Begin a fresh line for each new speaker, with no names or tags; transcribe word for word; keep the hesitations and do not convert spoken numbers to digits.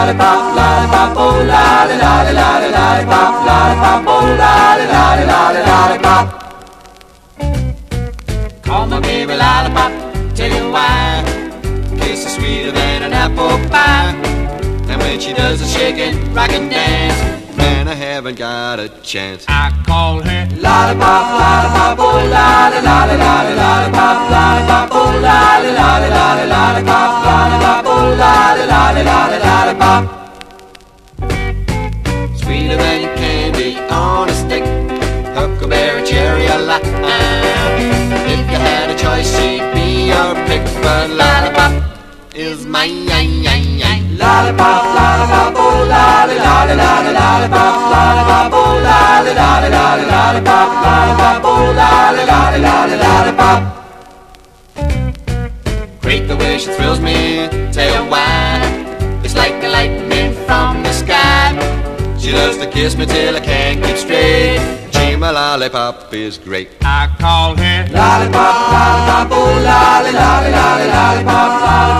lollipop, lollipop, oh lolly, lolly, lolly, lollipop, lollipop, oh lolly, lolly, lolly, lollipop. Call my baby lollipop, tell you why. Kiss is sweeter than an apple pie. And when she does the shaking, rockin' dance, man, I haven't got a chance. I call her lollipop, lollipop, oh lolly, lolly, lolly, lollipop, lollipop, oh lolly, lolly, lolly, lollipop, lollipop, oh lolly, lolly, lolly, lollipop. Sweeter than candy on a stick, huckleberry, cherry, a lime. If you had a choice, she'd be your pick, but lollipop is mine. Lollipop, lollipop, oh lolly, lolly, lolly, lollipop, lollipop, oh lolly, lolly, lolly, lollipop, lollipop, oh lolly, lolly, lolly, lollipop. Great the way she thrills me, tell you why. It's like the lightning from the sky. She loves to kiss me till I can't keep straight. Gee, my lollipop is great. I call her lollipop, lollipop, oh lolly, lolly, lolly, lollipop, lollipop.